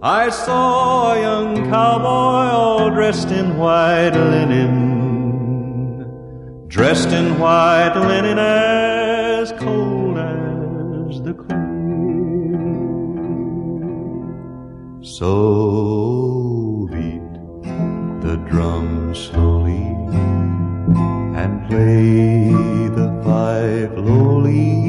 I saw a young cowboy all dressed in white linen, dressed in white linen as cold as the clear. So beat the drum slowly and play the five lowly.